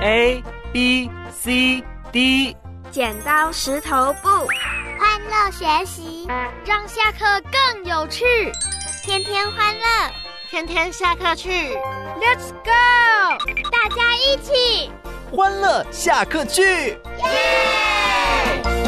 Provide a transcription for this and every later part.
A B C D。 剪刀石头布， 欢乐学习， 让下课更有趣。 天天欢乐， 天天下课去。 Let's go！ 大家一起欢乐下课去，耶！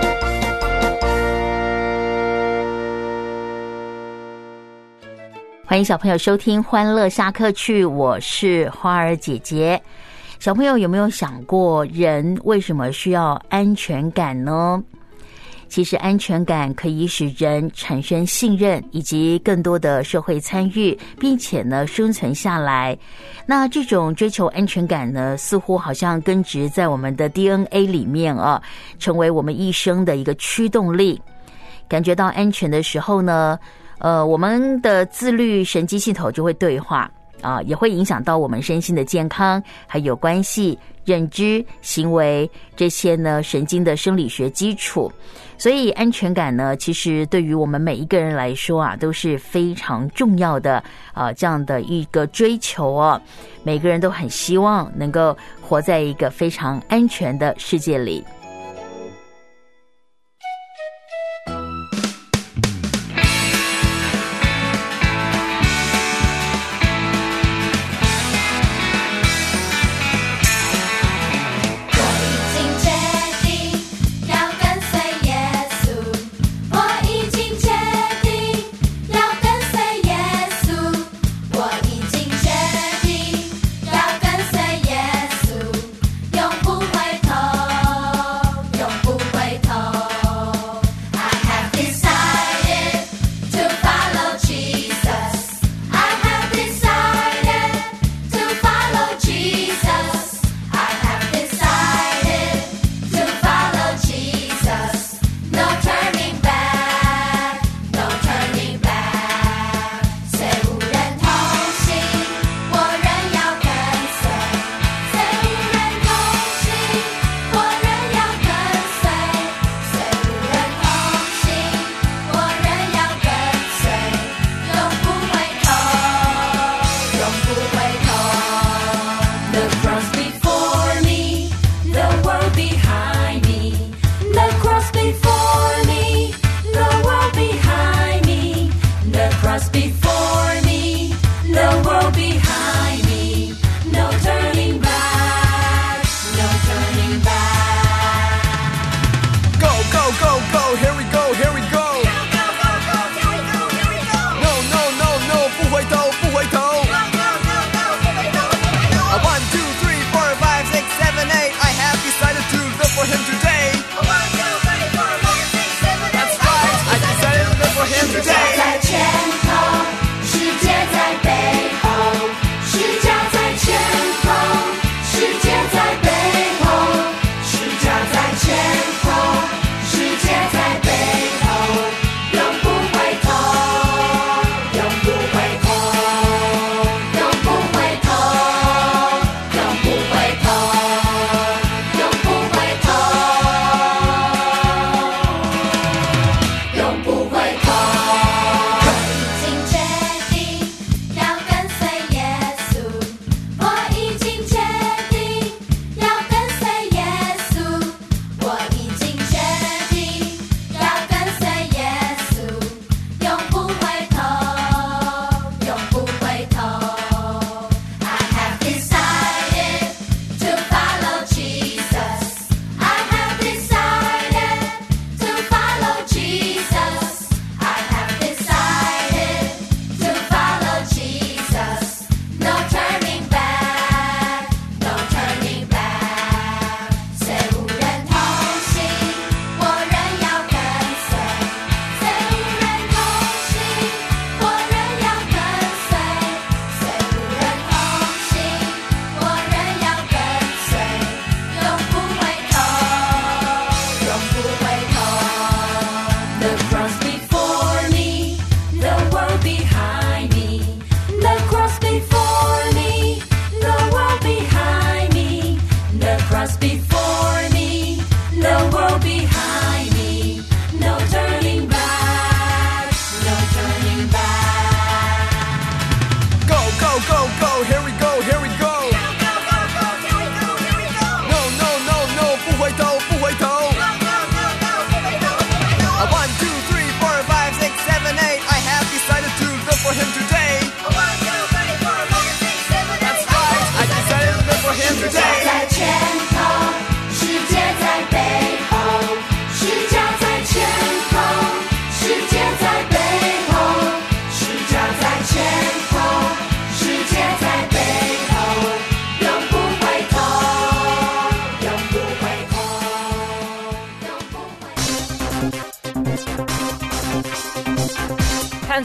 欢迎小朋友收听欢乐下课去，我是花儿姐姐。小朋友有没有想过，人为什么需要安全感呢？其实安全感可以使人产生信任以及更多的社会参与，并且呢生存下来。那这种追求安全感呢，似乎好像根植在我们的 DNA 里面啊，成为我们一生的一个驱动力。感觉到安全的时候呢，我们的自律神经系统就会对话啊，也会影响到我们身心的健康，还有关系、认知、行为这些呢神经的生理学基础。所以安全感呢，其实对于我们每一个人来说啊，都是非常重要的这样的一个追求哦。每个人都很希望能够活在一个非常安全的世界里。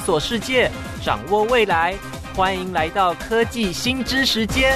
索世界，掌握未来。欢迎来到科技新知时间。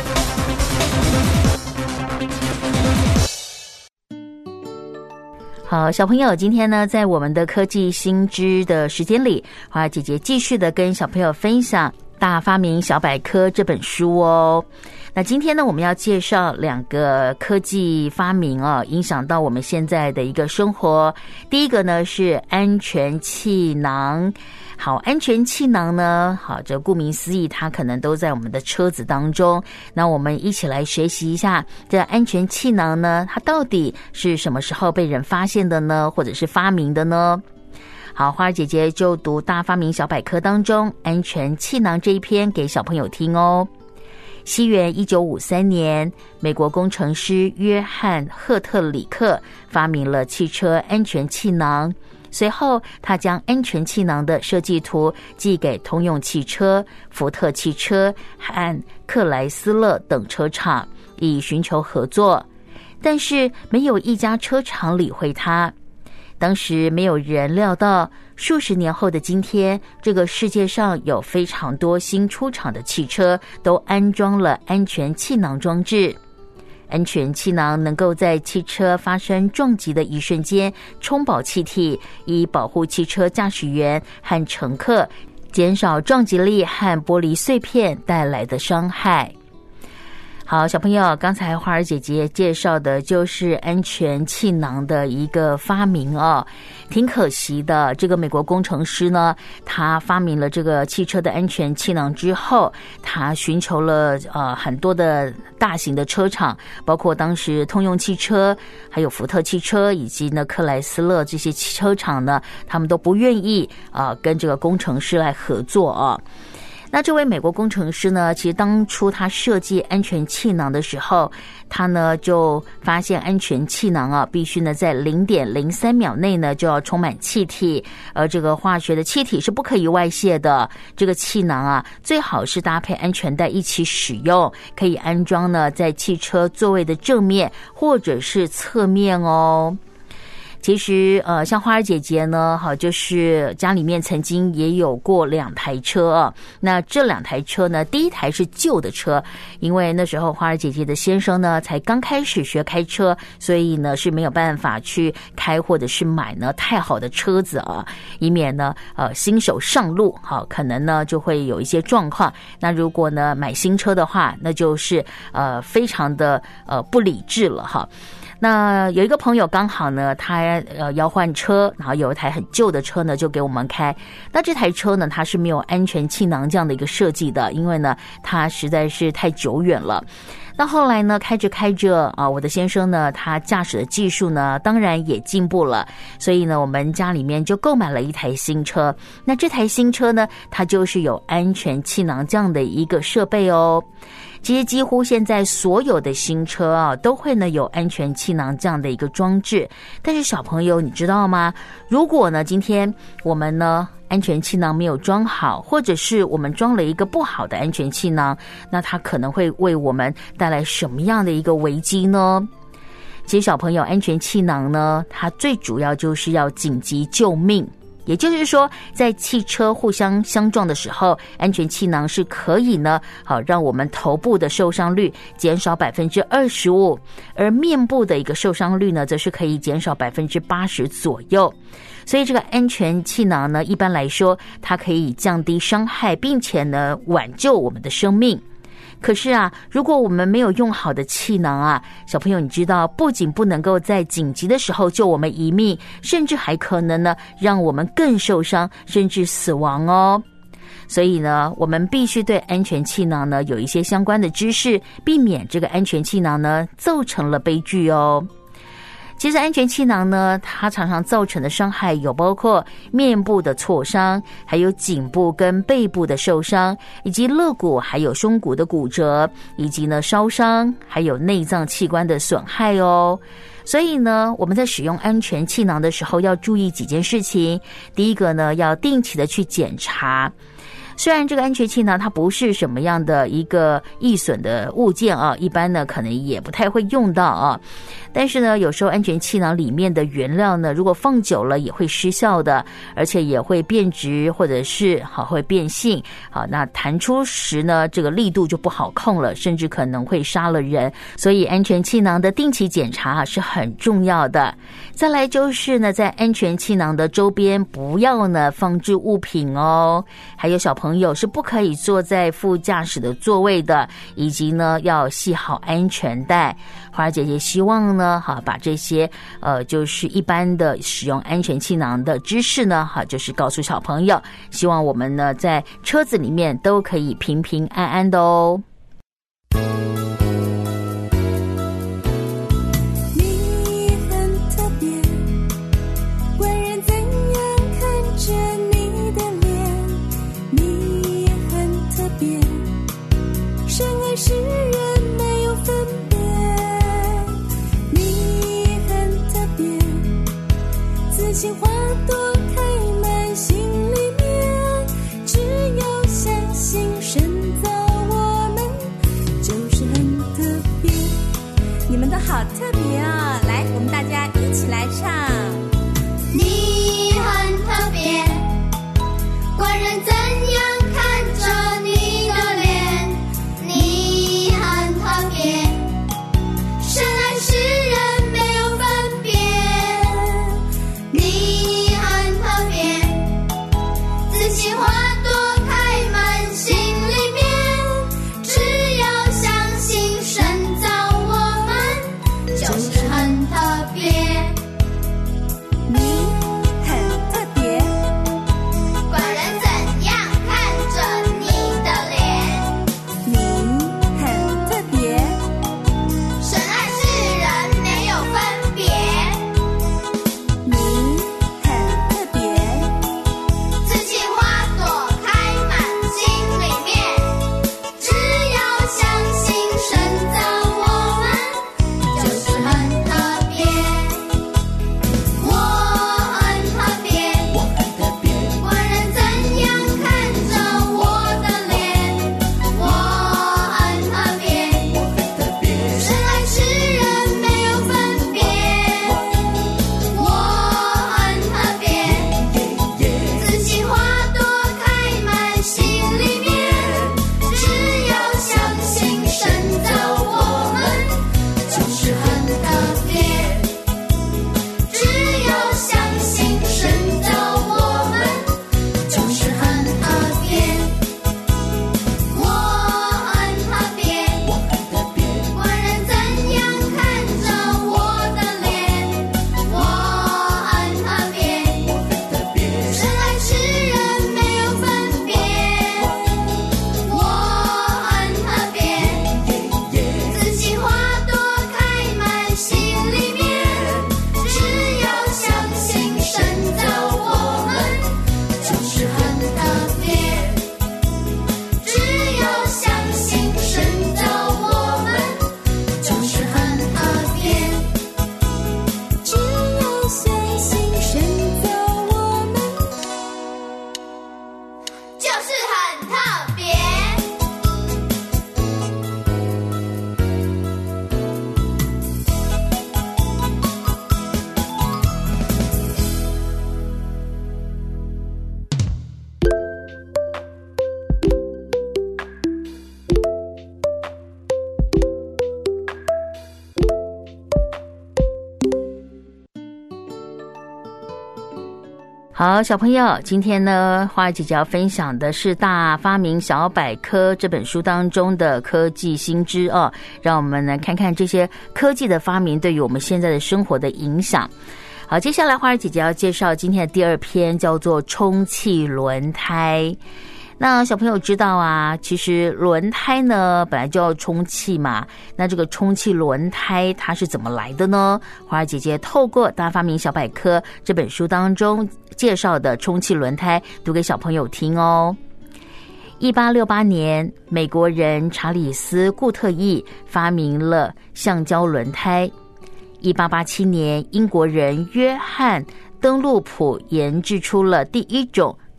好，小朋友，今天呢，在我们的科技新知的时间里，花儿姐姐继续的跟小朋友分享《大发明小百科》这本书哦。那今天呢，我们要介绍2个科技发明哦，影响到我们现在的一个生活。第一个呢是安全气囊。好，安全气囊呢，好，这顾名思义，它可能都在我们的车子当中。那我们一起来学习一下，这安全气囊呢，它到底是什么时候被人发现的呢？或者是发明的呢？好，花儿姐姐就读《大发明小百科》当中安全气囊这一篇给小朋友听哦。西元1953年，美国工程师约翰·赫特里克发明了汽车安全气囊。随后，他将安全气囊的设计图寄给通用汽车、福特汽车和克莱斯勒等车厂，以寻求合作。但是，没有一家车厂理会他。当时没有人料到，数十年后的今天，这个世界上有非常多新出厂的汽车都安装了安全气囊装置。安全气囊能够在汽车发生撞击的一瞬间充饱气体，以保护汽车驾驶员和乘客，减少撞击力和玻璃碎片带来的伤害。好，小朋友，刚才花儿姐姐介绍的就是安全气囊的一个发明哦。挺可惜的，这个美国工程师呢，他发明了这个汽车的安全气囊之后，他寻求了很多的大型的车厂，包括当时通用汽车、还有福特汽车以及呢克莱斯勒这些车厂呢，他们都不愿意跟这个工程师来合作啊。那这位美国工程师呢，其实当初他设计安全气囊的时候，他呢就发现安全气囊必须呢在 0.03 秒内呢就要充满气体，而这个化学的气体是不可以外泄的。这个气囊最好是搭配安全带一起使用，可以安装呢在汽车座位的正面或者是侧面哦。其实像花儿姐姐呢，就是家里面曾经也有过2台车那这2台车呢，第一台是旧的车，因为那时候花儿姐姐的先生呢才刚开始学开车，所以呢是没有办法去开或者是买呢太好的车子以免呢新手上路可能呢就会有一些状况。那如果呢买新车的话，那就是非常的不理智了那有一个朋友刚好呢，他要换车，然后有一台很旧的车呢，就给我们开。那这台车呢，它是没有安全气囊这样的一个设计的，因为呢，它实在是太久远了。那后来呢，开着我的先生呢，他驾驶的技术呢，当然也进步了，所以呢，我们家里面就购买了一台新车。那这台新车呢，它就是有安全气囊这样的一个设备哦。其实几乎现在所有的新车都会呢有安全气囊这样的一个装置。但是小朋友你知道吗？如果呢今天我们呢安全气囊没有装好，或者是我们装了一个不好的安全气囊，那它可能会为我们带来什么样的一个危机呢？其实小朋友，安全气囊呢，它最主要就是要紧急救命。也就是说，在汽车互相相撞的时候，安全气囊是可以呢，让我们头部的受伤率减少 25%， 而面部的一个受伤率呢，则是可以减少 80% 左右。所以这个安全气囊呢，一般来说，它可以降低伤害，并且呢，挽救我们的生命。可是如果我们没有用好的气囊小朋友你知道，不仅不能够在紧急的时候救我们一命，甚至还可能呢让我们更受伤，甚至死亡哦。所以呢，我们必须对安全气囊呢有一些相关的知识，避免这个安全气囊呢造成了悲剧哦。其实安全气囊呢，它常常造成的伤害有包括面部的挫伤，还有颈部跟背部的受伤，以及肋骨还有胸骨的骨折，以及呢烧伤，还有内脏器官的损害哦。所以呢，我们在使用安全气囊的时候要注意几件事情。第一个呢，要定期的去检查。 虽然这个安全气囊它不是什么样的一个易损的物件啊，一般呢可能也不太会用到啊，但是呢有时候安全气囊里面的原料呢如果放久了也会失效的，而且也会变质或者是会变性，好，那弹出时呢这个力度就不好控了，甚至可能会杀了人，所以安全气囊的定期检查是很重要的。再来就是呢在安全气囊的周边不要呢放置物品哦，还有小朋友是不可以坐在副驾驶的座位的，以及呢要系好安全带。花儿姐姐希望呢把这些就是一般的使用安全气囊的知识呢就是告诉小朋友，希望我们呢在车子里面都可以平平安安的哦。 世人没有分别，你很特别，自信花朵开满心里面，只要相信神造我们就是很特别。你们都好特别啊！来，我们大家一起来唱。 你很特别，观人怎样看着你的脸，你很特别，神爱世人没有分别，你很特别，自信花朵开满心里面，只要相信神造我们就是很特别。 你很特别， 观人怎样看着你的脸， 你很特别， 神爱世人没有分别， 你很特别， 自信花朵开满心里面，只要相信神造我们就是很特别。我很特别，观人怎样看着我的脸，我很特别，神爱世人没有分别，我很特别，自信花朵开满心里面，只要相信神造我们就是很特别，只要相信神造我们就是很特别。我很特别，观人怎样看着我的脸，我很特别，神爱世人没有分别，我很特别，自信花朵开满心里面，只要相信神造我们就是很特别，只要相信神造我们就是很特别， 只要相信神造我们。 就是很特别。 好，小朋友，今天呢，花儿姐姐要分享的是《大发明小百科》这本书当中的科技新知哦，让我们来看看这些科技的发明对于我们现在的生活的影响。好，接下来花儿姐姐要介绍今天的第二篇，叫做充气轮胎。那小朋友知道啊，其实轮胎呢本来就要充气嘛，那这个充气轮胎它是怎么来的呢？花儿姐姐透过《大发明小百科》这本书当中介绍的充气轮胎读给小朋友听哦。1868年，美国人查理斯·固特异发明了橡胶轮胎。1887年，英国人约翰·登陆普研制出了第一种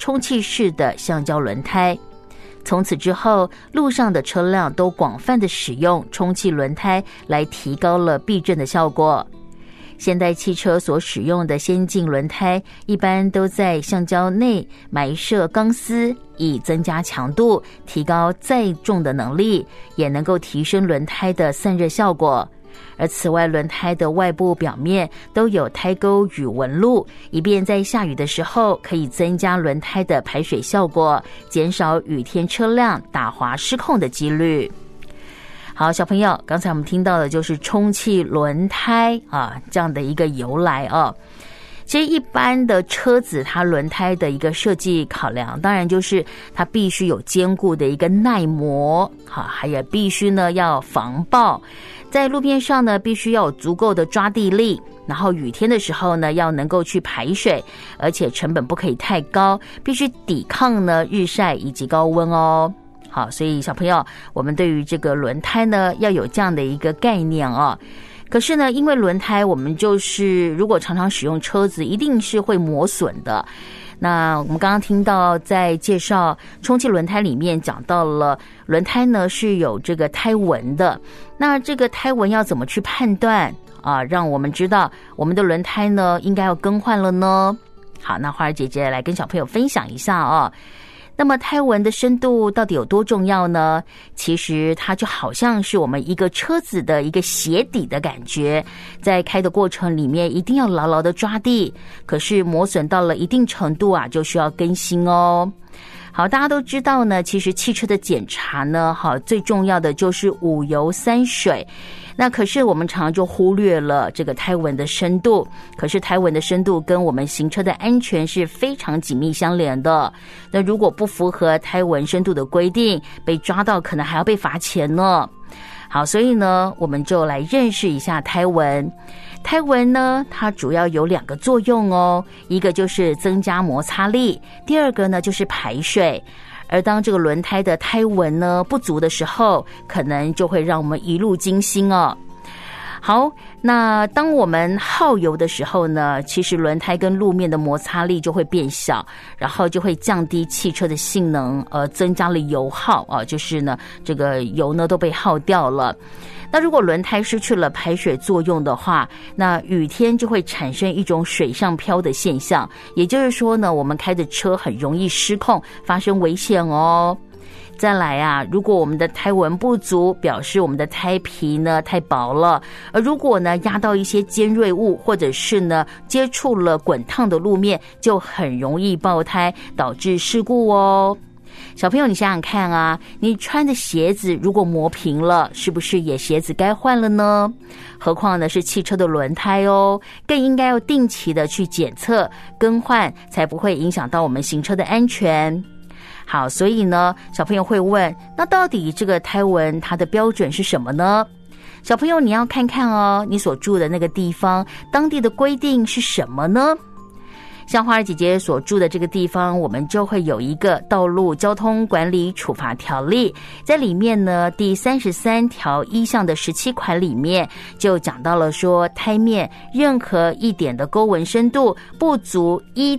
充气式的橡胶轮胎。从此之后，路上的车辆都广泛的使用充气轮胎来提高了避震的效果。现代汽车所使用的先进轮胎一般都在橡胶内埋设钢丝，以增加强度，提高载重的能力，也能够提升轮胎的散热效果。而此外，轮胎的外部表面都有胎沟与纹路，以便在下雨的时候可以增加轮胎的排水效果，减少雨天车辆打滑失控的几率。好，小朋友，刚才我们听到的就是充气轮胎啊这样的一个由来啊。其实一般的车子它轮胎的一个设计考量，当然就是它必须有坚固的一个耐磨，好，还有必须呢要防爆，在路面上呢必须要有足够的抓地力，然后雨天的时候呢要能够去排水，而且成本不可以太高，必须抵抗呢日晒以及高温哦。好，所以小朋友，我们对于这个轮胎呢要有这样的一个概念哦。可是呢，因为轮胎我们就是如果常常使用车子，一定是会磨损的。那我们刚刚听到在介绍充气轮胎里面讲到了轮胎呢是有这个胎纹的，那这个胎纹要怎么去判断啊？让我们知道我们的轮胎呢应该要更换了呢？好，那花儿姐姐来跟小朋友分享一下哦。那么胎纹的深度到底有多重要呢？其实它就好像是我们一个车子的一个鞋底的感觉，在开的过程里面一定要牢牢的抓地，可是磨损到了一定程度啊，就需要更新哦。好，大家都知道呢，其实汽车的检查呢，最重要的就是5油3水。那可是我们常常就忽略了这个胎纹的深度，可是胎纹的深度跟我们行车的安全是非常紧密相连的。那如果不符合胎纹深度的规定，被抓到可能还要被罚钱呢。好，所以呢，我们就来认识一下胎纹。胎纹呢，它主要有2个作用哦，一个就是增加摩擦力，第二个呢就是排水。而当这个轮胎的胎纹呢不足的时候，可能就会让我们一路惊心哦。好，那当我们耗油的时候呢，其实轮胎跟路面的摩擦力就会变小，然后就会降低汽车的性能，增加了油耗啊，就是呢这个油呢都被耗掉了。那如果轮胎失去了排水作用的话，那雨天就会产生一种水上漂的现象，也就是说呢，我们开的车很容易失控，发生危险哦。再来啊，如果我们的胎纹不足，表示我们的胎皮呢太薄了，而如果呢压到一些尖锐物，或者是呢接触了滚烫的路面，就很容易爆胎，导致事故哦。小朋友，你想想看啊，你穿的鞋子如果磨平了，是不是也鞋子该换了呢？何况呢是汽车的轮胎哦，更应该要定期的去检测更换，才不会影响到我们行车的安全。好，所以呢，小朋友会问，那到底这个胎纹它的标准是什么呢？小朋友，你要看看哦，你所住的那个地方，当地的规定是什么呢？像花儿姐姐所住的这个地方，我们就会有一个道路交通管理处罚条例，在里面呢第33条1项的17款里面就讲到了说，胎面任何一点的沟纹深度不足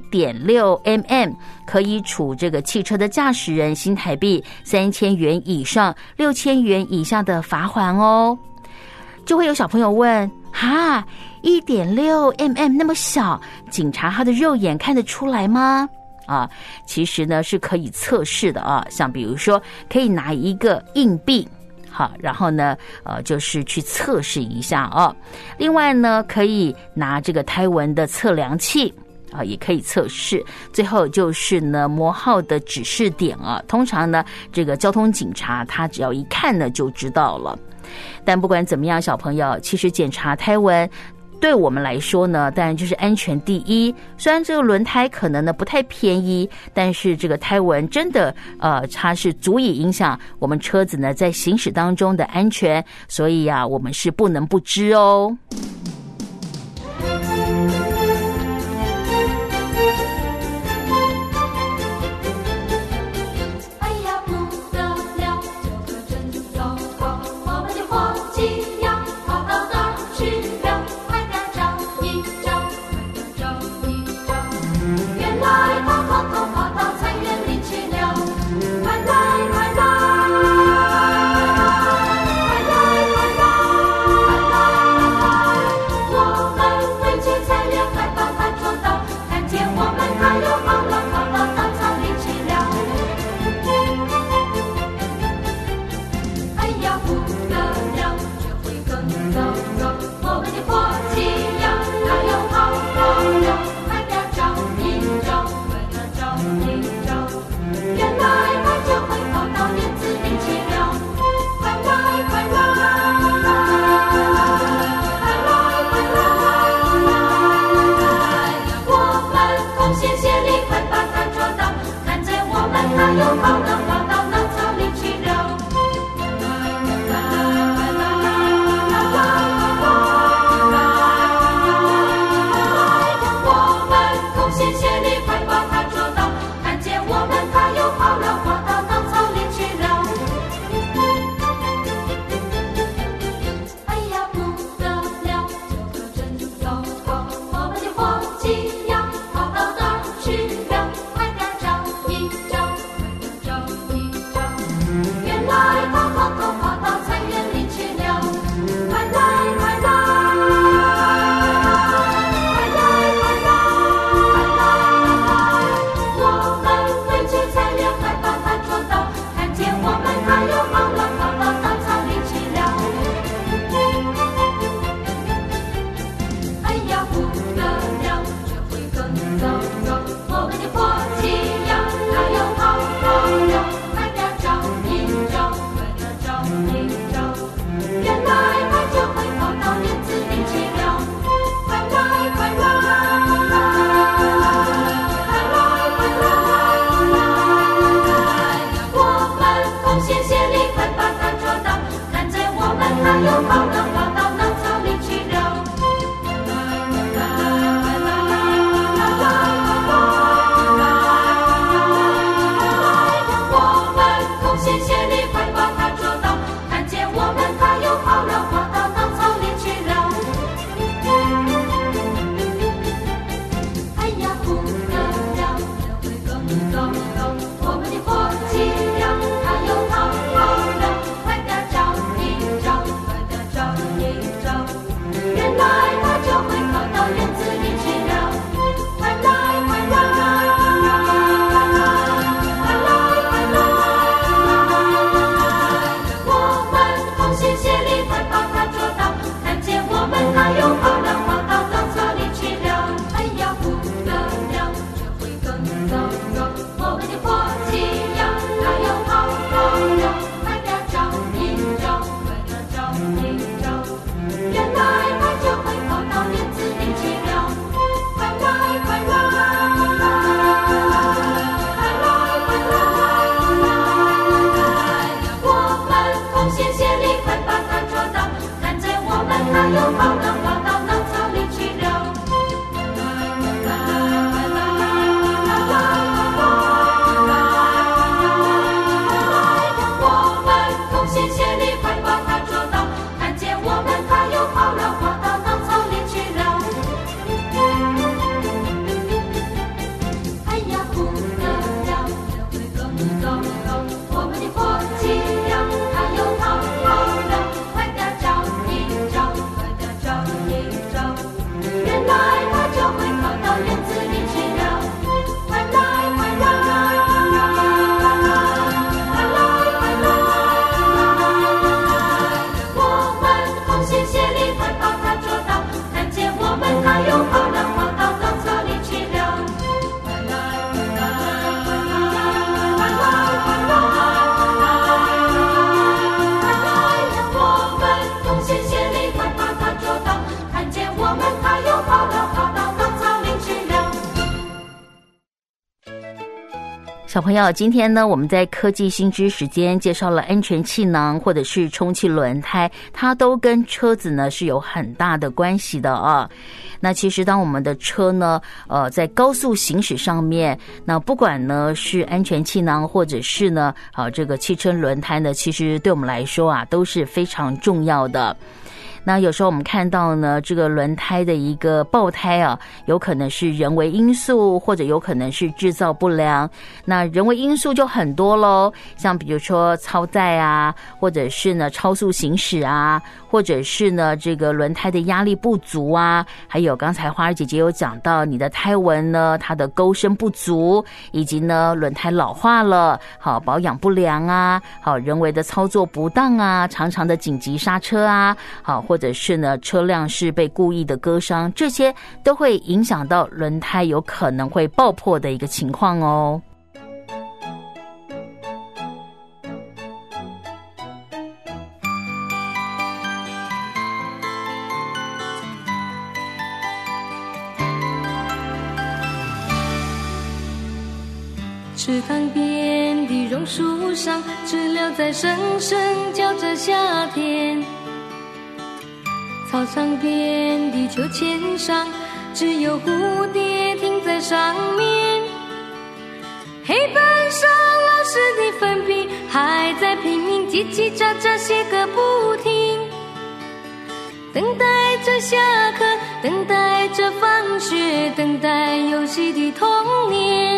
1.6 mm， 可以处这个汽车的驾驶人新台币3000元以上6000元以下的罚锾哦。就会有小朋友问，哈，1.6 mm 那么小，警察他的肉眼看得出来吗？啊，其实呢是可以测试的啊，像比如说可以拿一个硬币，好，然后呢就是去测试一下啊。另外呢可以拿这个胎纹的测量器啊，也可以测试。最后就是呢磨耗的指示点啊，通常呢这个交通警察他只要一看呢就知道了。但不管怎么样，小朋友，其实检查胎纹对我们来说呢，当然就是安全第一。虽然这个轮胎可能呢不太便宜，但是这个胎纹真的它是足以影响我们车子呢在行驶当中的安全，所以啊我们是不能不知哦。 原来他偷偷跑到它又跑了，跑到稻草里去了。我们同心协力，快把它捉到！看见我们，它又跑了，跑到稻草里去了。哎呀，不得了，这回更糟糕！我们的伙计呀，它又跑了，快点找一找，快点找一找。原来它就会跑到园子里去了。快来，快来！我们同心协力，快把它捉到！看见我们，它又跑了，跑到稻草里去了。哎呀，不得了，这回更糟糕！我们的伙计呀，它又跑了，快点找一找，快点找一找。原来它就会跑到园子里去了。快来，快来！我们同心协力，快把它捉到！看见我们，它又跑了，跑到稻草里去了。我们同心协力，快把它捉到！看见我们，它又跑了，跑到稻草里去了。哎呀，不得了，这回更糟糕！我们的伙计呀，它又跑了，快点找一找，快点找一找。原来它就会跑到园子里去了。快来，快来！我们同心协力，快把它捉到！看见我们，它又跑了，跑到稻草里去了。快来，快来！我们同心协力，快把它捉到！看见我们，它又跑了，跑到稻草里去了。 小朋友，今天呢，我们在科技新知时间介绍了安全气囊或者是充气轮胎，它都跟车子呢是有很大的关系的啊。那其实当我们的车呢，在高速行驶上面，那不管呢是安全气囊或者是呢，这个汽车轮胎呢，其实对我们来说啊都是非常重要的。那有时候我们看到呢，这个轮胎的一个爆胎啊，有可能是人为因素，或者有可能是制造不良。那人为因素就很多咯，像比如说超载啊，或者是呢超速行驶啊，或者是呢这个轮胎的压力不足啊，还有刚才花儿姐姐有讲到你的胎纹呢，它的钩身不足，以及呢轮胎老化了，好保养不良啊，好人为的操作不当啊，常常的紧急刹车啊，好或者是呢车辆是被故意的割伤，这些都会影响到轮胎有可能会爆破的一个情况哦。 池塘边的榕树上，知了在声声叫着夏天。操场边的秋千上，只有蝴蝶停在上面。黑板上老师的粉笔还在拼命叽叽喳喳写个不停，等待着下课，等待着放学，等待游戏的童年。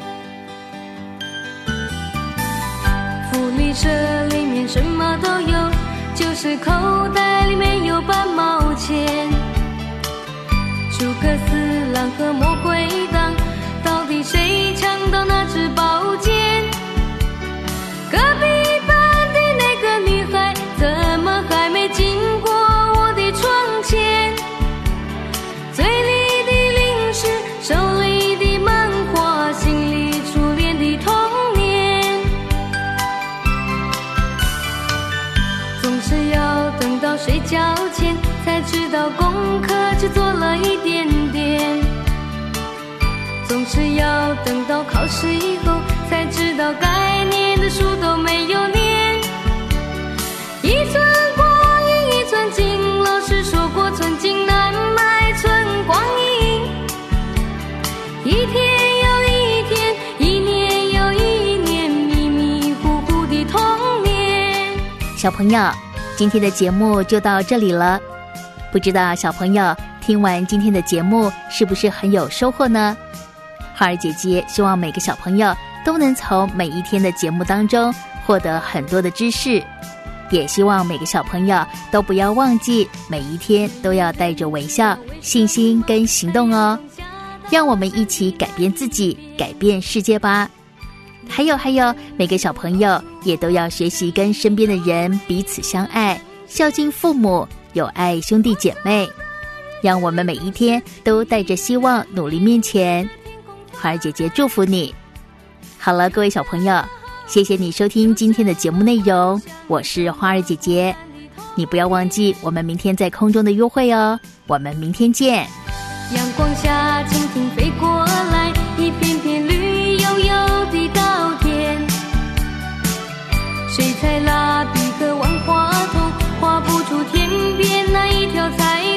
福利社里面什么都有，就是口袋里面有半毛钱。诸葛四郎和魔鬼党，到底谁抢到那支宝剑？隔壁班的那个女孩，怎么还没经过我的窗前？嘴里的零食，手里的漫画，心里初恋的童年。总是要等到睡觉前，才知道功课只做了一点点。总是要等到考试以后，才知道该念的书都没有念。一寸光阴小朋友，今天的节目就到这里了。不知道小朋友听完今天的节目是不是很有收获呢？花儿姐姐希望每个小朋友都能从每一天的节目当中获得很多的知识，也希望每个小朋友都不要忘记每一天都要带着微笑、信心跟行动哦。让我们一起改变自己，改变世界吧。还有，每个小朋友也都要学习跟身边的人彼此相爱，孝敬父母，有爱兄弟姐妹。让我们每一天都带着希望努力面前。花儿姐姐祝福你。好了，各位小朋友，谢谢你收听今天的节目内容，我是花儿姐姐。你不要忘记我们明天在空中的约会哦，我们明天见。 阳光下蜻蜓飞过来，一片片绿油油的稻田，谁采蜡笔和万花筒，画不出天边那一条彩